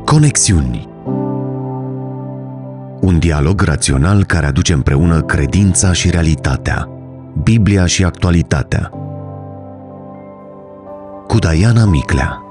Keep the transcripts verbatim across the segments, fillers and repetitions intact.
Conexiuni. Un dialog rațional care aduce împreună credința și realitatea, Biblia și actualitatea. Cu Diana Miclea.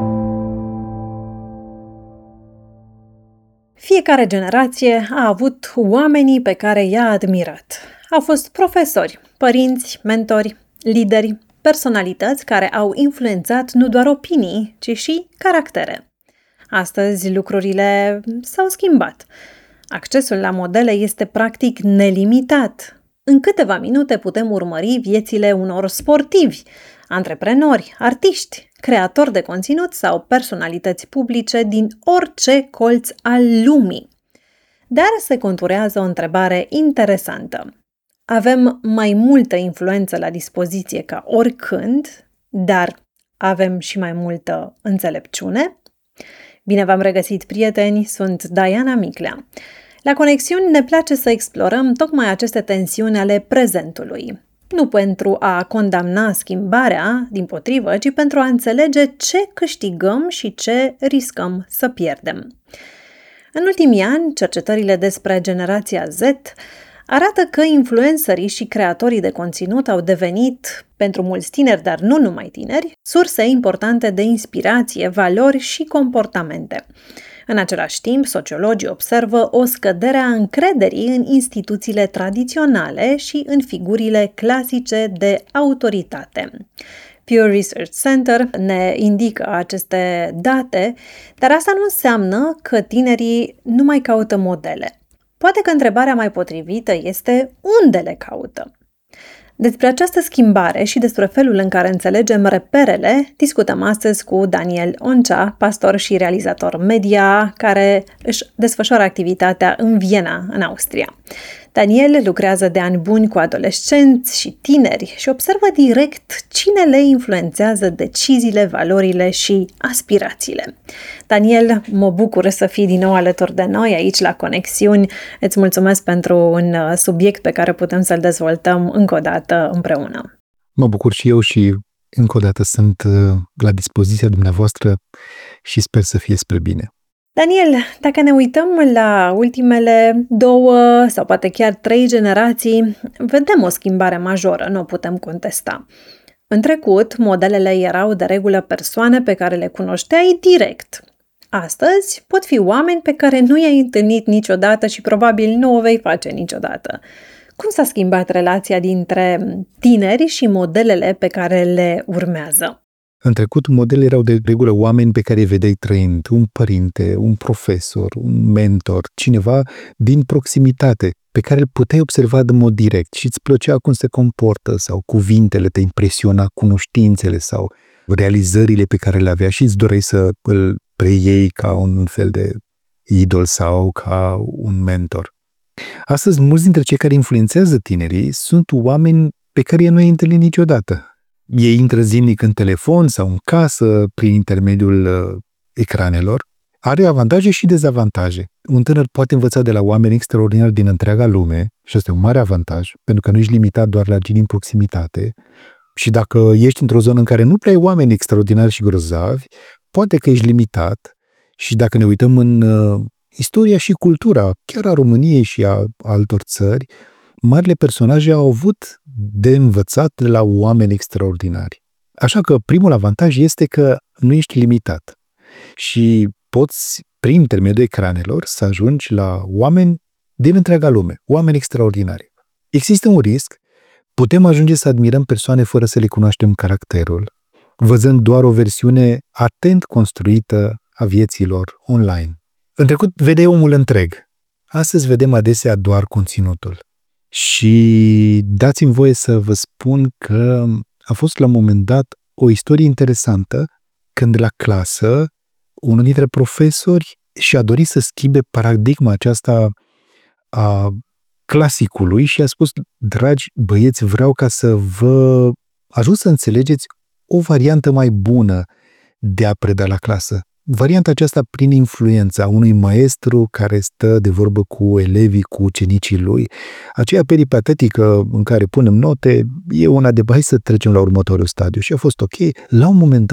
Fiecare generație a avut oamenii pe care i-a admirat. Au fost profesori, părinți, mentori, lideri, personalități care au influențat nu doar opinii, ci și caractere. Astăzi lucrurile s-au schimbat. Accesul la modele este practic nelimitat. În câteva minute putem urmări viețile unor sportivi, antreprenori, artiști, creatori de conținut sau personalități publice din orice colț al lumii. Dar se conturează o întrebare interesantă. Avem mai multă influență la dispoziție ca oricând, dar avem și mai multă înțelepciune? Bine v-am regăsit, prieteni, sunt Diana Miclea. La Conexiuni ne place să explorăm tocmai aceste tensiuni ale prezentului. Nu pentru a condamna schimbarea, dimpotrivă, ci pentru a înțelege ce câștigăm și ce riscăm să pierdem. În ultimii ani, cercetările despre generația Z arată că influencerii și creatorii de conținut au devenit, pentru mulți tineri, dar nu numai tineri, surse importante de inspirație, valori și comportamente. În același timp, sociologii observă o scădere a încrederii în instituțiile tradiționale și în figurile clasice de autoritate. Pew Research Center ne indică aceste date, dar asta nu înseamnă că tinerii nu mai caută modele. Poate că întrebarea mai potrivită este unde le caută. Despre această schimbare și despre felul în care înțelegem reperele, discutăm astăzi cu Daniel Oncea, pastor și realizator media, care își desfășoară activitatea în Viena, în Austria. Daniel lucrează de ani buni cu adolescenți și tineri și observă direct cine le influențează deciziile, valorile și aspirațiile. Daniel, mă bucur să fii din nou alături de noi aici la Conexiuni. Îți mulțumesc pentru un subiect pe care putem să-l dezvoltăm încă o dată împreună. Mă bucur și eu și încă o dată sunt la dispoziția dumneavoastră și sper să fie spre bine. Daniel, dacă ne uităm la ultimele două sau poate chiar trei generații, vedem o schimbare majoră, nu o putem contesta. În trecut, modelele erau de regulă persoane pe care le cunoșteai direct. Astăzi pot fi oameni pe care nu i-ai întâlnit niciodată și probabil nu o vei face niciodată. Cum s-a schimbat relația dintre tineri și modelele pe care le urmează? În trecut, modelele erau de regulă oameni pe care îi vedeai trăind, un părinte, un profesor, un mentor, cineva din proximitate, pe care îl puteai observa în mod direct și îți plăcea cum se comportă sau cuvintele, te impresiona cunoștințele sau realizările pe care le avea și îți doreai să îl preiei ca un fel de idol sau ca un mentor. Astăzi, mulți dintre cei care influențează tinerii sunt oameni pe care nu i-ai întâlnit niciodată. Ei intră zilnic în telefon sau în casă prin intermediul uh, ecranelor. Are avantaje și dezavantaje. Un tânăr poate învăța de la oameni extraordinari din întreaga lume și asta e un mare avantaj, pentru că nu ești limitat doar la cei din proximitate. Și dacă ești într-o zonă în care nu prea ai oameni extraordinari și grozavi, poate că ești limitat. Și dacă ne uităm în uh, istoria și cultura, chiar a României și a altor țări, marile personaje au avut de învățat de la oameni extraordinari. Așa că primul avantaj este că nu ești limitat și poți, prin intermediul ecranelor, să ajungi la oameni din întreaga lume, oameni extraordinari. Există un risc, putem ajunge să admirăm persoane fără să le cunoaștem caracterul, văzând doar o versiune atent construită a vieților online. În trecut vedeai omul întreg, astăzi vedem adesea doar conținutul. Și dați-mi voie să vă spun că a fost la un moment dat o istorie interesantă când la clasă unul dintre profesori și-a dorit să schimbe paradigma aceasta a clasicului și a spus: dragi băieți, vreau ca să vă ajut să înțelegeți o variantă mai bună de a preda la clasă. Varianta aceasta prin influența unui maestru care stă de vorbă cu elevii, cu ucenicii lui. Aceea peripatetică în care punem note e una de hai să trecem la următorul stadiu și a fost ok. La un moment dat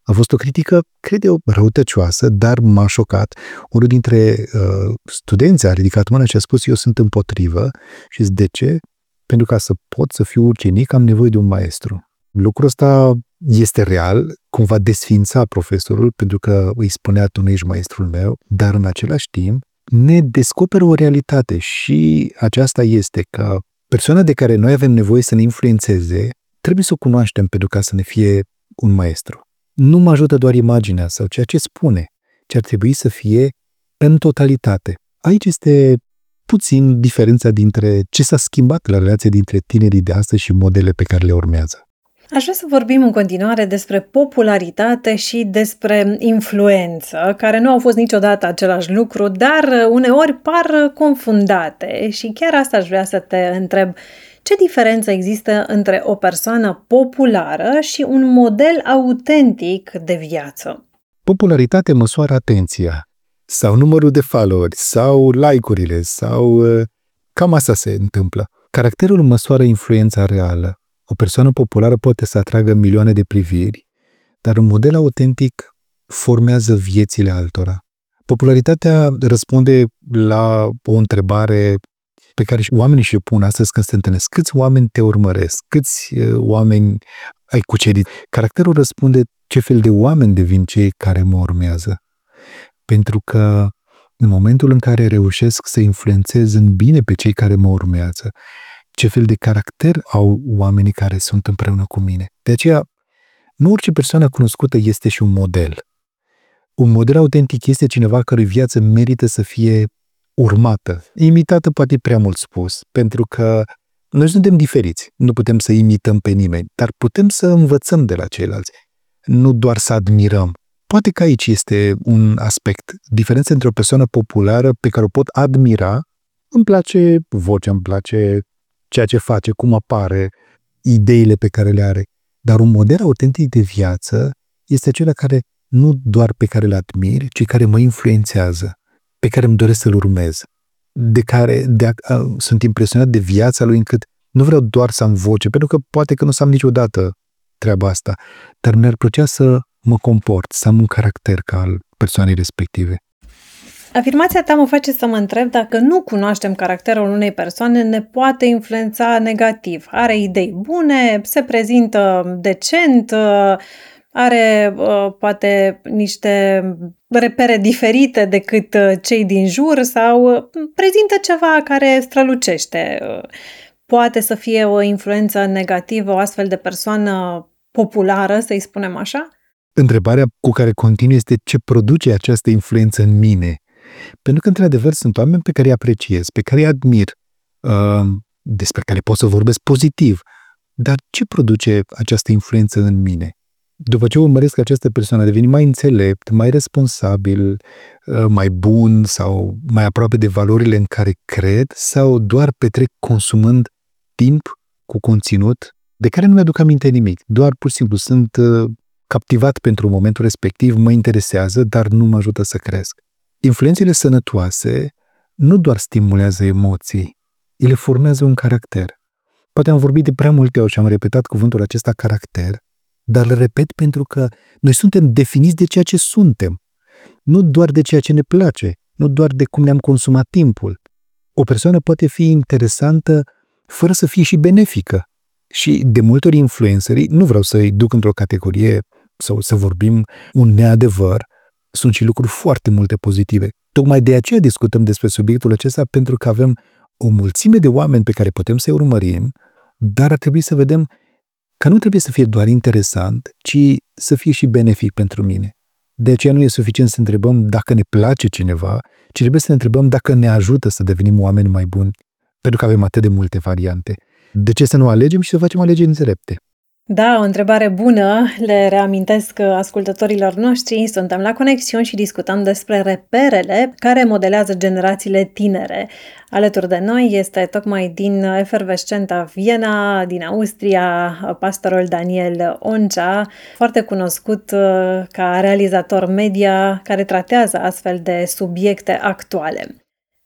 A fost o critică, cred eu, răutăcioasă, dar m-a șocat. Unul dintre uh, studenți a ridicat mâna și a spus: eu sunt împotrivă. Și zic, de ce? Pentru ca să pot să fiu ucenic, am nevoie de un maestru. Lucrul ăsta este real, cumva desfința profesorul, pentru că îi spunea: tu nu ești maestrul meu, dar în același timp ne descoperă o realitate și aceasta este că persoana de care noi avem nevoie să ne influențeze, trebuie să o cunoaștem pentru ca să ne fie un maestru. Nu mă ajută doar imaginea sau ceea ce spune, ci ar trebui să fie în totalitate. Aici este puțin diferența dintre ce s-a schimbat la relația dintre tinerii de astăzi și modelele pe care le urmează. Aș vrea să vorbim în continuare despre popularitate și despre influență, care nu au fost niciodată același lucru, dar uneori par confundate și chiar asta aș vrea să te întreb. Ce diferență există între o persoană populară și un model autentic de viață? Popularitatea măsoară atenția, sau numărul de followeri, sau like-urile, sau cam asta se întâmplă. Caracterul măsoară influența reală. O persoană populară poate să atragă milioane de priviri, dar un model autentic formează viețile altora. Popularitatea răspunde la o întrebare pe care oamenii și-o pun astăzi când se întâlnesc. Câți oameni te urmăresc? Câți oameni ai cucerit? Caracterul răspunde ce fel de oameni devin cei care mă urmează. Pentru că în momentul în care reușesc să influențez în bine pe cei care mă urmează, ce fel de caracter au oamenii care sunt împreună cu mine. De aceea, nu orice persoană cunoscută este și un model. Un model autentic este cineva cărui viață merită să fie urmată. Imitată poate prea mult spus, pentru că noi suntem diferiți. Nu putem să imităm pe nimeni, dar putem să învățăm de la ceilalți. Nu doar să admirăm. Poate că aici este un aspect. Diferența între o persoană populară pe care o pot admira, îmi place vocea, îmi place ceea ce face, cum apare, ideile pe care le are. Dar un model autentic de viață este acela care nu doar pe care îl admir, ci care mă influențează, pe care îmi doresc să-l urmez, de care de a, a, sunt impresionat de viața lui încât nu vreau doar să am voce, pentru că poate că nu o să am niciodată treaba asta, dar mi-ar plăcea să mă comport, să am un caracter ca al persoanei respective. Afirmația ta mă face să mă întreb dacă nu cunoaștem caracterul unei persoane, ne poate influența negativ. Are idei bune, se prezintă decent, are poate niște repere diferite decât cei din jur sau prezintă ceva care strălucește. Poate să fie o influență negativă o astfel de persoană populară, să-i spunem așa? Întrebarea cu care continui este ce produce această influență în mine. Pentru că, într-adevăr, sunt oameni pe care îi apreciez, pe care îi admir, despre care pot să vorbesc pozitiv. Dar ce produce această influență în mine? După ce urmăresc că această persoană a devenit mai înțelept, mai responsabil, mai bun sau mai aproape de valorile în care cred, sau doar petrec consumând timp cu conținut de care nu mi-aduc aminte nimic. Doar pur și simplu sunt captivat pentru momentul respectiv, mă interesează, dar nu mă ajută să cresc. Influențele sănătoase nu doar stimulează emoții, ele formează un caracter. Poate am vorbit de prea multe ori și am repetat cuvântul acesta caracter, dar îl repet pentru că noi suntem definiți de ceea ce suntem, nu doar de ceea ce ne place, nu doar de cum ne-am consumat timpul. O persoană poate fi interesantă fără să fie și benefică. Și de multe ori influencerii, nu vreau să-i duc într-o categorie sau să vorbim un neadevăr, sunt și lucruri foarte multe pozitive. Tocmai de aceea discutăm despre subiectul acesta, pentru că avem o mulțime de oameni pe care putem să-i urmărim, dar ar trebui să vedem că nu trebuie să fie doar interesant, ci să fie și benefic pentru mine. De aceea nu e suficient să întrebăm dacă ne place cineva, ci trebuie să ne întrebăm dacă ne ajută să devenim oameni mai buni, pentru că avem atât de multe variante. De ce să nu alegem și să facem alegeri înțelepte? Da, o întrebare bună. Le reamintesc ascultătorilor noștri. Suntem la Conexiuni și discutăm despre reperele care modelează generațiile tinere. Alături de noi este tocmai din efervescenta Viena, din Austria, pastorul Daniel Oncea, foarte cunoscut ca realizator media care tratează astfel de subiecte actuale.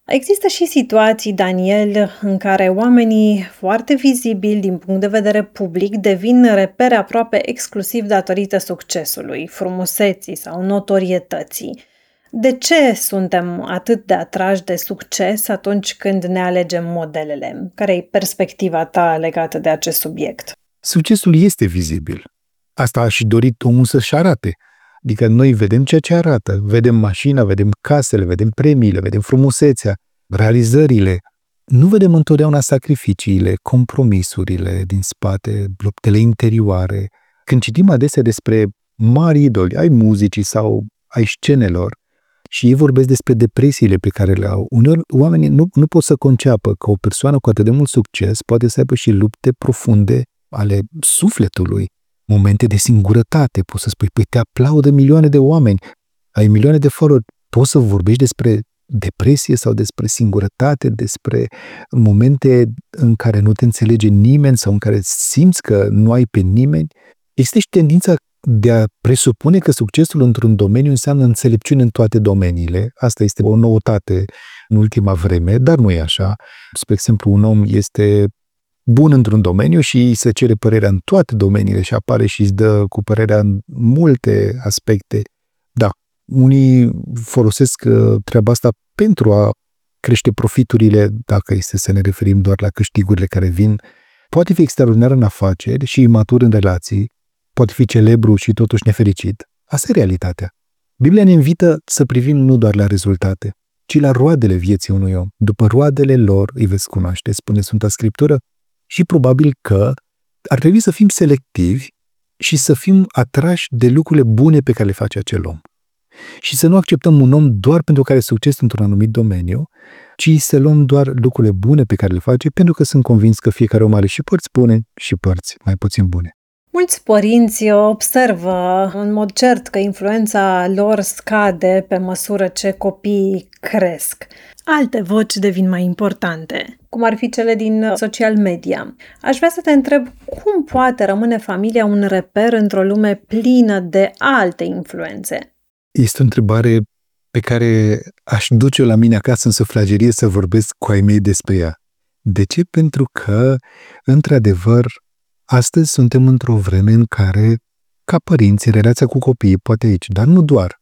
Există și situații, Daniel, în care oamenii foarte vizibili din punct de vedere public devin repere aproape exclusiv datorită succesului, frumuseții sau notorietății. De ce suntem atât de atrași de succes atunci când ne alegem modelele? Care e perspectiva ta legată de acest subiect? Succesul este vizibil. Asta a și dorit omul să-și arate. Adică noi vedem ceea ce arată. Vedem mașina, vedem casele, vedem premiile, vedem frumusețea, realizările. Nu vedem întotdeauna sacrificiile, compromisurile din spate, luptele interioare. Când citim adesea despre mari idoli, ai muzicii sau ai scenelor, și ei vorbesc despre depresiile pe care le au. Uneori oamenii nu, nu pot să conceapă că o persoană cu atât de mult succes poate să aibă și lupte profunde ale sufletului, momente de singurătate. Poți să spui, păi te aplaudă milioane de oameni, ai milioane de follower, poți să vorbești despre depresie sau despre singurătate, despre momente în care nu te înțelege nimeni sau în care simți că nu ai pe nimeni. Există și tendința de a presupune că succesul într-un domeniu înseamnă înțelepciune în toate domeniile. Asta este o noutate în ultima vreme, dar nu e așa. Spre exemplu, un om este bun într-un domeniu și îi se cere părerea în toate domeniile și apare și îți dă cu părerea în multe aspecte. Da, unii folosesc treaba asta pentru a crește profiturile, dacă este să ne referim doar la câștigurile care vin. Poate fi extraordinar în afaceri și imatur în relații, poate fi celebru și totuși nefericit. Asta e realitatea. Biblia ne invită să privim nu doar la rezultate, ci la roadele vieții unui om. După roadele lor îi veți cunoaște, spune Sfânta Scriptură, și probabil că ar trebui să fim selectivi și să fim atrași de lucrurile bune pe care le face acel om. Și să nu acceptăm un om doar pentru că are succes într-un anumit domeniu, ci să luăm doar lucrurile bune pe care le face, pentru că sunt convins că fiecare om are și părți bune și părți mai puțin bune. Mulți părinți observă în mod cert că influența lor scade pe măsură ce copiii cresc. Alte voci devin mai importante, cum ar fi cele din social media. Aș vrea să te întreb cum poate rămâne familia un reper într-o lume plină de alte influențe? Este o întrebare pe care aș duce la mine acasă în sufragerie să vorbesc cu ai mei despre ea. De ce? Pentru că, într-adevăr, astăzi suntem într-o vreme în care, ca părinți, în relația cu copiii, poate aici, dar nu doar,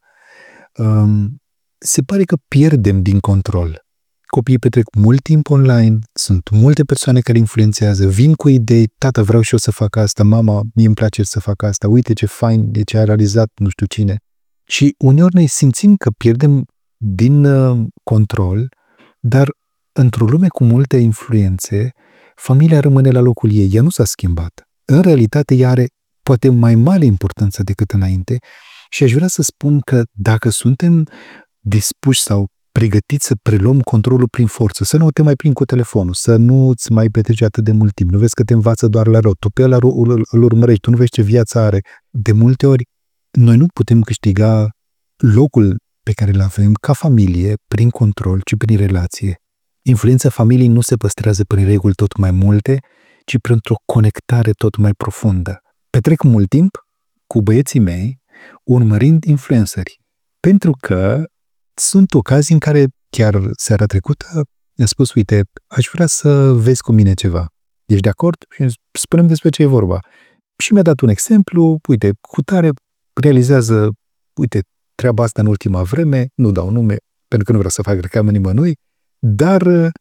um, se pare că pierdem din control. Copiii petrec mult timp online, sunt multe persoane care influențează, vin cu idei, tata vreau și eu să fac asta, mama, mie îmi place să fac asta, uite ce fain e ce a realizat nu știu cine. Și uneori noi simțim că pierdem din uh, control, dar într-o lume cu multe influențe, familia rămâne la locul ei, ea nu s-a schimbat. În realitate, ea are poate mai mare importanță decât înainte și aș vrea să spun că dacă suntem dispuși sau pregătiți să preluăm controlul prin forță, să nu te mai plimbi cu telefonul, să nu îți mai petreci atât de mult timp, nu vezi că te învață doar la rău, tu pe ăla îl urmărești, tu nu vezi ce viață are. De multe ori, noi nu putem câștiga locul pe care îl avem ca familie prin control, ci prin relație. Influența familiei nu se păstrează prin reguli tot mai multe, ci printr-o conectare tot mai profundă. Petrec mult timp cu băieții mei urmărind influenceri, pentru că sunt ocazii în care, chiar seara trecută, mi-a spus, uite, aș vrea să vezi cu mine ceva. Ești de acord? Și spunem despre ce e vorba. Și mi-a dat un exemplu, uite, cutare realizează, uite, treaba asta în ultima vreme, nu dau nume, pentru că nu vreau să fac reclamă nimănui, dar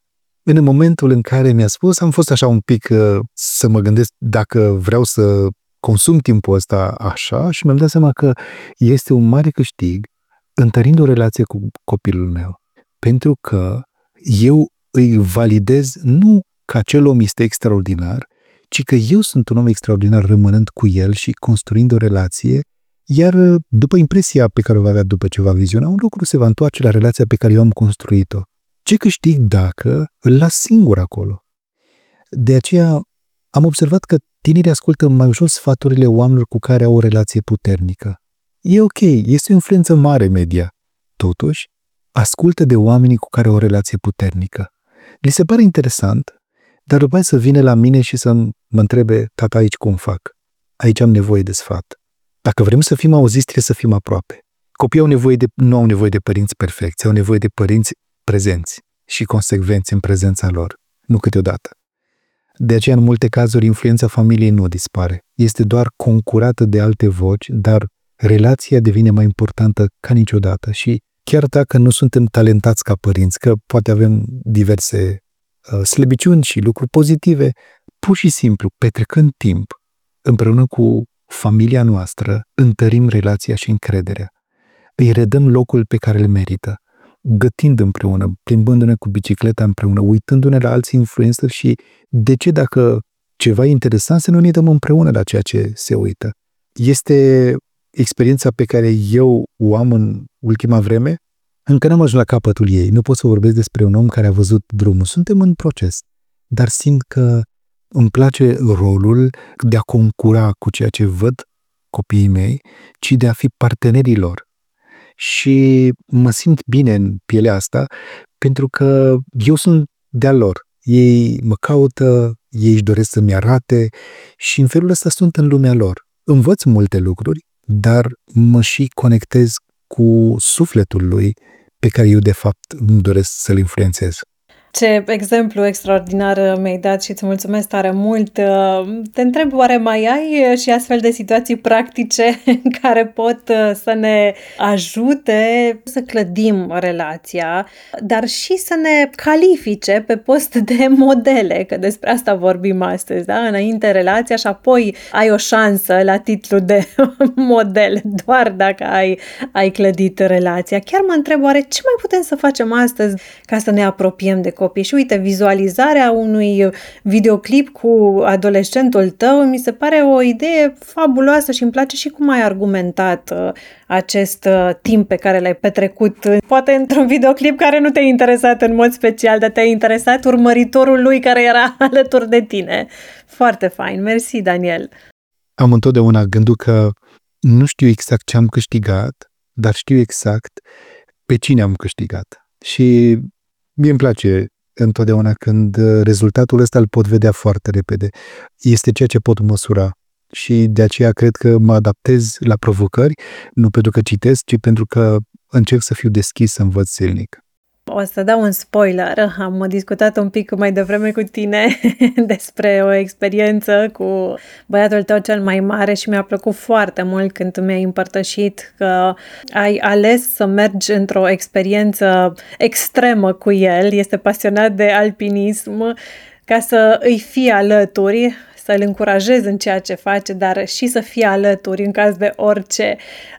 în momentul în care mi-a spus, am fost așa un pic uh, să mă gândesc dacă vreau să consum timpul ăsta așa și mi-am dat seama că este un mare câștig întărind o relație cu copilul meu. Pentru că eu îi validez nu că acel om este extraordinar, ci că eu sunt un om extraordinar rămânând cu el și construind o relație, iar după impresia pe care o va avea după ce va viziona un lucru, se va întoarce la relația pe care eu am construit-o. Ce câștig dacă îl las singur acolo? De aceea am observat că tinerii ascultă mai ușor sfaturile oamenilor cu care au o relație puternică. E ok, este o influență mare media. Totuși, ascultă de oamenii cu care au o relație puternică. Li se pare interesant, dar după aceea să vină la mine și să mă întrebe, tata, aici cum fac? Aici am nevoie de sfat. Dacă vrem să fim auziți, trebuie să fim aproape. Copiii au nevoie de, nu au nevoie de părinți perfecți, au nevoie de părinți prezenți. și consecvenți în prezența lor, nu câteodată. De aceea, în multe cazuri, influența familiei nu dispare. Este doar concurată de alte voci, dar relația devine mai importantă ca niciodată și chiar dacă nu suntem talentați ca părinți, că poate avem diverse uh, slăbiciuni și lucruri pozitive, pur și simplu, petrecând timp împreună cu familia noastră, întărim relația și încrederea. Îi redăm locul pe care îl merită, gătind împreună, plimbându-ne cu bicicleta împreună, uitându-ne la alți influencer și de ce dacă ceva e interesant să nu ne dăm împreună la ceea ce se uită. Este experiența pe care eu o am în ultima vreme. Încă n-am ajuns la capătul ei. Nu pot să vorbesc despre un om care a văzut drumul. Suntem în proces. Dar simt că îmi place rolul de a concura cu ceea ce văd copiii mei, ci de a fi partenerii lor. Și mă simt bine în pielea asta pentru că eu sunt de-a lor. Ei mă caută, ei își doresc să-mi arate și în felul ăsta sunt în lumea lor. Învăț multe lucruri, dar mă și conectez cu sufletul lui pe care eu de fapt îmi doresc să-l influențez. Ce exemplu extraordinar mi-ai dat și îți mulțumesc tare mult. Te întreb, oare mai ai și astfel de situații practice care pot să ne ajute să clădim relația, dar și să ne califice pe post de modele, că despre asta vorbim astăzi, da? Înainte relația și apoi ai o șansă la titlu de model, doar dacă ai, ai clădit relația. Chiar mă întreb, oare ce mai putem să facem astăzi ca să ne apropiem de copii? Și uite, vizualizarea unui videoclip cu adolescentul tău mi se pare o idee fabuloasă și îmi place și cum ai argumentat uh, acest uh, timp pe care l-ai petrecut, poate într-un videoclip care nu te-a interesat în mod special, dar te-a interesat urmăritorul lui care era alături de tine. Foarte fain. Mersi, Daniel. Am întotdeauna gândul că nu știu exact ce am câștigat, dar știu exact pe cine am câștigat. Și mie îmi place întotdeauna când rezultatul ăsta îl pot vedea foarte repede. Este ceea ce pot măsura și de aceea cred că mă adaptez la provocări, nu pentru că citesc, ci pentru că încerc să fiu deschis să învăț zilnic. O să dau un spoiler. Am discutat un pic mai devreme cu tine despre o experiență cu băiatul tău cel mai mare și mi-a plăcut foarte mult când mi-ai împărtășit că ai ales să mergi într-o experiență extremă cu el. Este pasionat de alpinism, ca să îi fii alături, să-l încurajezi în ceea ce face, dar și să fii alături în caz de orice.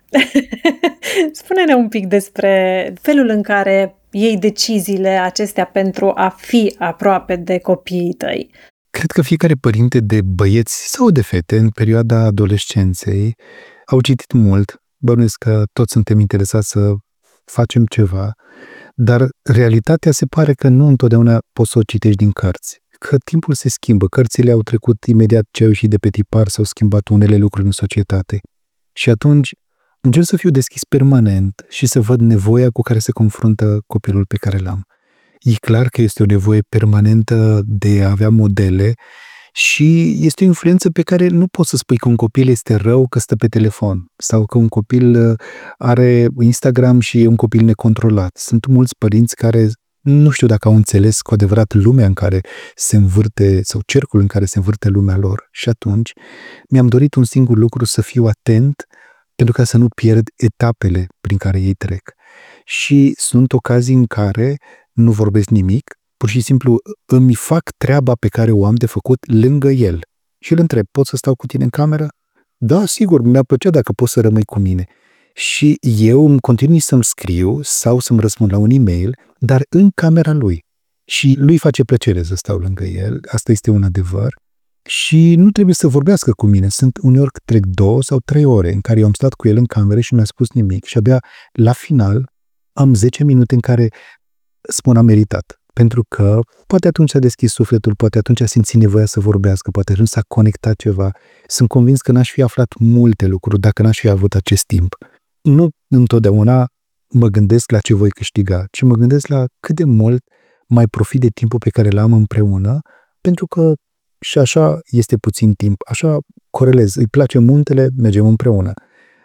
Spune-ne un pic despre felul în care iei deciziile acestea pentru a fi aproape de copiii tăi. Cred că fiecare părinte de băieți sau de fete în perioada adolescenței au citit mult. Bănuiesc că toți suntem interesați să facem ceva, dar realitatea se pare că nu întotdeauna poți să o citești din cărți. Că timpul se schimbă, cărțile au trecut imediat ce au ieșit de pe tipar, s-au schimbat unele lucruri în societate. Și atunci încerc să fiu deschis permanent și să văd nevoia cu care se confruntă copilul pe care l-am. E clar că este o nevoie permanentă de a avea modele și este o influență pe care nu poți să spui că un copil este rău că stă pe telefon sau că un copil are Instagram și e un copil necontrolat. Sunt mulți părinți care nu știu dacă au înțeles cu adevărat lumea în care se învârte sau cercul în care se învârte lumea lor. Și atunci mi-am dorit un singur lucru, să fiu atent pentru ca să nu pierd etapele prin care ei trec. Și sunt ocazii în care nu vorbesc nimic, pur și simplu îmi fac treaba pe care o am de făcut lângă el. Și îl întreb, pot să stau cu tine în cameră? Da, sigur, mi-ar plăcea dacă poți să rămâi cu mine. Și eu îmi continui să-mi scriu sau să-mi răspund la un e-mail, dar în camera lui. Și lui face plăcere să stau lângă el, asta este un adevăr. Și nu trebuie să vorbească cu mine. Sunt uneori trec două sau trei ore în care eu am stat cu el în cameră și nu mi-a spus nimic. Și abia la final am zece minute în care spun am meritat. Pentru că poate atunci a deschis sufletul, poate atunci a simțit nevoia să vorbească, poate atunci s-a conectat ceva. Sunt convins că n-aș fi aflat multe lucruri dacă n-aș fi avut acest timp. Nu întotdeauna mă gândesc la ce voi câștiga, ci mă gândesc la cât de mult mai profit de timpul pe care l-am împreună, pentru că și așa este puțin timp, așa corelez, îi place muntele, mergem împreună.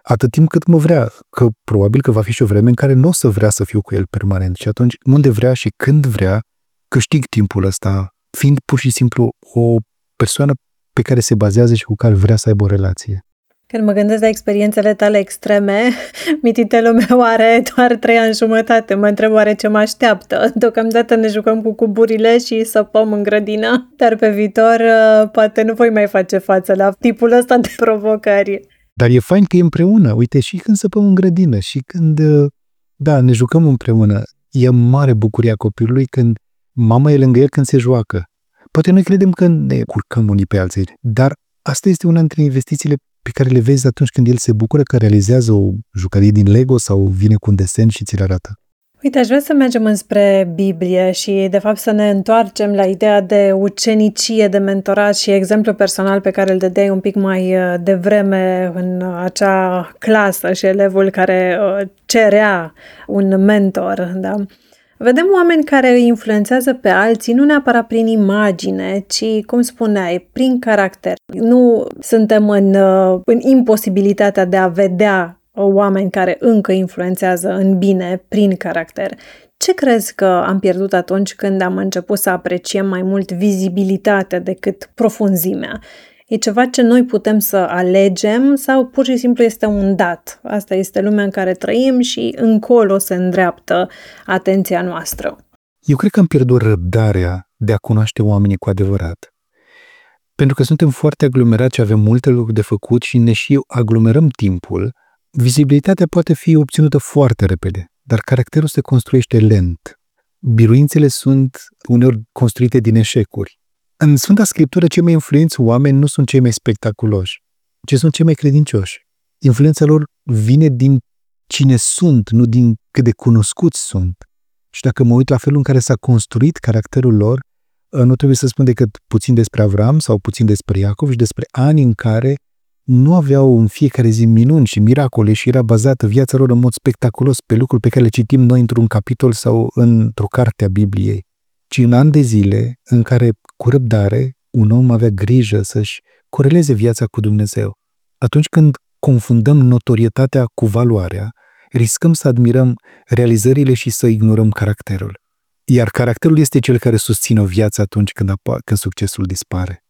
atât timp cât mă vrea, că probabil că va fi și o vreme în care nu o să vrea să fiu cu el permanent și atunci unde vrea și când vrea, câștig timpul ăsta, fiind pur și simplu o persoană pe care se bazează și cu care vrea să aibă o relație. Când mă gândesc la experiențele tale extreme, mititelul meu are doar trei ani jumătate. Mă întreb oare ce mă așteaptă. Deocamdată ne jucăm cu cuburile și săpăm în grădină, dar pe viitor poate nu voi mai face față la tipul ăsta de provocări. Dar e fain că e împreună. Uite, și când săpăm în grădină și când, da, ne jucăm împreună. E mare bucuria copilului când mama e lângă el când se joacă. Poate noi credem că ne curcăm unii pe alții, dar asta este una dintre investițiile pe care le vezi atunci când el se bucură că realizează o jucărie din Lego sau vine cu un desen și ți-l arată. Uite, aș vrea să mergem înspre Biblie și, de fapt, să ne întoarcem la ideea de ucenicie, de mentorat și exemplu personal pe care îl dădeai un pic mai devreme în acea clasă și elevul care cerea un mentor, da? Vedem oameni care îi influențează pe alții nu neapărat prin imagine, ci, cum spuneai, prin caracter. Nu suntem în, în imposibilitatea de a vedea oameni care încă influențează în bine prin caracter. Ce crezi că am pierdut atunci când am început să apreciem mai mult vizibilitatea decât profunzimea? E ceva ce noi putem să alegem sau pur și simplu este un dat? Asta este lumea în care trăim și încolo se îndreaptă atenția noastră. Eu cred că am pierdut răbdarea de a cunoaște oamenii cu adevărat. Pentru că suntem foarte aglomerați și avem multe lucruri de făcut și ne și aglomerăm timpul, vizibilitatea poate fi obținută foarte repede, dar caracterul se construiește lent. Biruințele sunt uneori construite din eșecuri. În Sfânta Scriptură, cei mai influenți oameni nu sunt cei mai spectaculoși, ci sunt cei mai credincioși. Influența lor vine din cine sunt, nu din cât de cunoscuți sunt. Și dacă mă uit la felul în care s-a construit caracterul lor, nu trebuie să spun decât puțin despre Avram sau puțin despre Iacov și despre ani în care nu aveau în fiecare zi minuni și miracole și era bazată viața lor în mod spectaculos pe lucruri pe care le citim noi într-un capitol sau într-o carte a Bibliei, ci în ani de zile în care, cu răbdare, un om avea grijă să-și coreleze viața cu Dumnezeu. Atunci când confundăm notorietatea cu valoarea, riscăm să admirăm realizările și să ignorăm caracterul. Iar caracterul este cel care susține o viață atunci când, apa- când succesul dispare.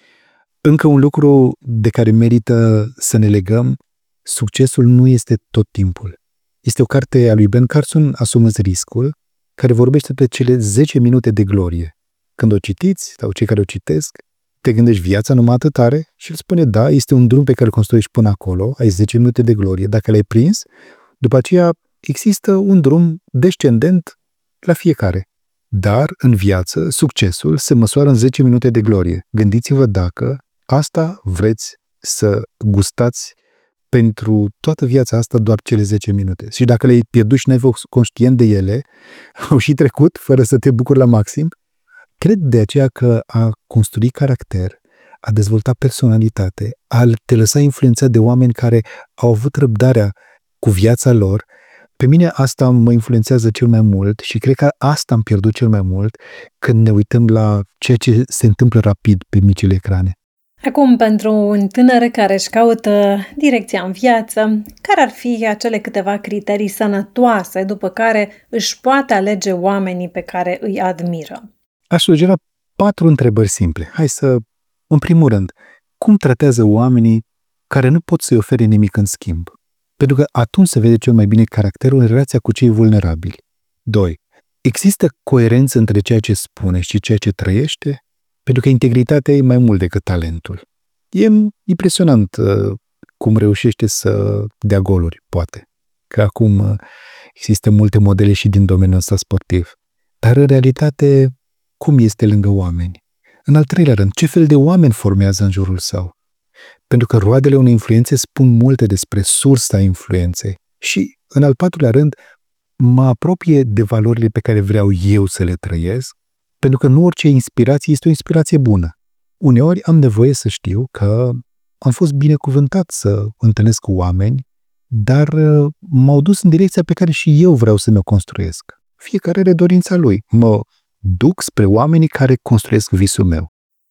Încă un lucru de care merită să ne legăm, succesul nu este tot timpul. Este o carte a lui Ben Carson, Asumați riscul, care vorbește de cele zece minute de glorie. Când o citiți, sau cei care o citesc, te gândești viața numai atât are și îl spune, da, este un drum pe care îl construiești până acolo, ai zece minute de glorie. Dacă l-ai prins, după aceea există un drum descendent la fiecare. Dar, în viață, succesul se măsoară în zece minute de glorie. Gândiți-vă dacă asta vreți să gustați pentru toată viața asta doar cele zece minute. Și dacă le-ai pierdut și n-ai fost conștient de ele, au și trecut fără să te bucuri la maxim, cred de aceea că a construi caracter, a dezvolta personalitate, a te lăsa influențat de oameni care au avut răbdarea cu viața lor, pe mine asta mă influențează cel mai mult și cred că asta am pierdut cel mai mult când ne uităm la ceea ce se întâmplă rapid pe micile ecrane. Acum, pentru un tânăr care își caută direcția în viață, care ar fi acele câteva criterii sănătoase după care își poate alege oamenii pe care îi admiră? Aș sugera patru întrebări simple. Hai să, în primul rând, cum tratează oamenii care nu pot să-i ofere nimic în schimb? Pentru că atunci se vede cel mai bine caracterul în relația cu cei vulnerabili. Doi. Există coerență între ceea ce spune și ceea ce trăiește? Pentru că integritatea e mai mult decât talentul. E impresionant uh, cum reușește să dea goluri, poate. Că acum uh, există multe modele și din domeniul ăsta sportiv. Dar în realitate, cum este lângă oameni? În al treilea rând, ce fel de oameni formează în jurul său? Pentru că roadele unei influențe spun multe despre sursa influenței. Și, în al patrulea rând, mă apropie de valorile pe care vreau eu să le trăiesc, pentru că nu orice inspirație este o inspirație bună. Uneori am nevoie să știu că am fost binecuvântat să întâlnesc cu oameni, dar m-au dus în direcția pe care și eu vreau să mi-o construiesc. Fiecare are dorința lui. Mă duc spre oamenii care construiesc visul meu.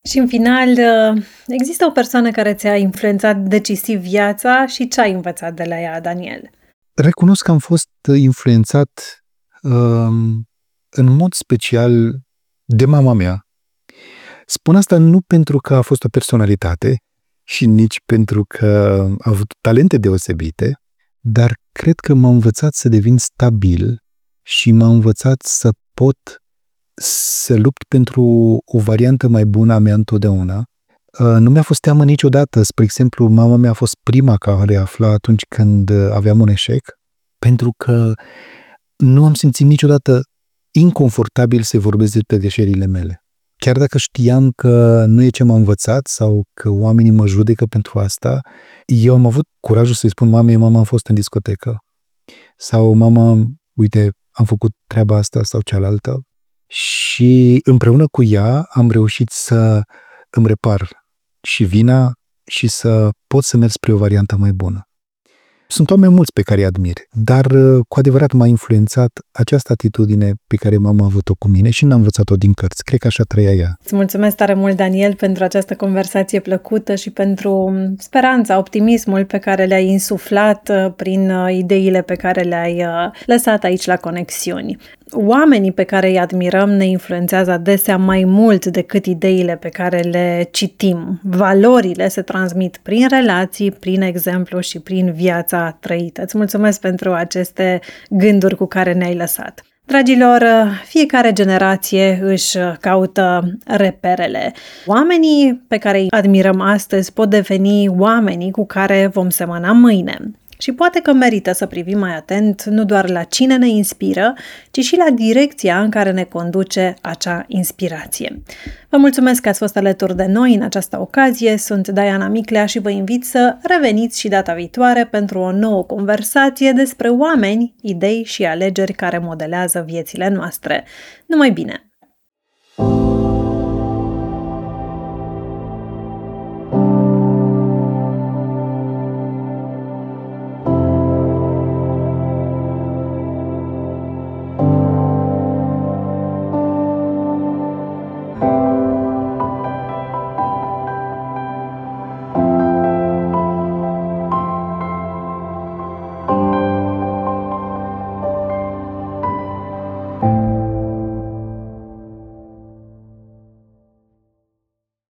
Și în final, există o persoană care ți-a influențat decisiv viața și ce ai învățat de la ea, Daniel? Recunosc că am fost influențat um, în mod special de mama mea. Spun asta nu pentru că a fost o personalitate și nici pentru că a avut talente deosebite, dar cred că m-a învățat să devin stabil și m-a învățat să pot să lupt pentru o variantă mai bună a mea întotdeauna. Nu mi-a fost teamă niciodată. Spre exemplu, mama mea a fost prima care afla atunci când aveam un eșec, pentru că nu am simțit niciodată inconfortabil să vorbesc despre greșelile mele. Chiar dacă știam că nu e ce m-a învățat sau că oamenii mă judecă pentru asta, eu am avut curajul să-i spun mamei, mama, am fost în discotecă. Sau mama, uite, am făcut treaba asta sau cealaltă. Și împreună cu ea am reușit să îmi repar și vina și să pot să merg spre o variantă mai bună. Sunt oameni mulți pe care îi admir, dar cu adevărat m-a influențat această atitudine pe care mama a avut-o cu mine și n-am învățat-o din cărți. Cred că așa trăia ea. Îți mulțumesc tare mult, Daniel, pentru această conversație plăcută și pentru speranța, optimismul pe care le-ai insuflat prin ideile pe care le-ai lăsat aici la Conexiuni. Oamenii pe care îi admirăm ne influențează adesea mai mult decât ideile pe care le citim. Valorile se transmit prin relații, prin exemplu și prin viața trăită. Îți mulțumesc pentru aceste gânduri cu care ne-ai lăsat. Dragilor, fiecare generație își caută reperele. Oamenii pe care îi admirăm astăzi pot deveni oamenii cu care vom semăna mâine. Și poate că merită să privim mai atent nu doar la cine ne inspiră, ci și la direcția în care ne conduce acea inspirație. Vă mulțumesc că ați fost alături de noi în această ocazie. Sunt Diana Miclea și vă invit să reveniți și data viitoare pentru o nouă conversație despre oameni, idei și alegeri care modelează viețile noastre. Numai bine!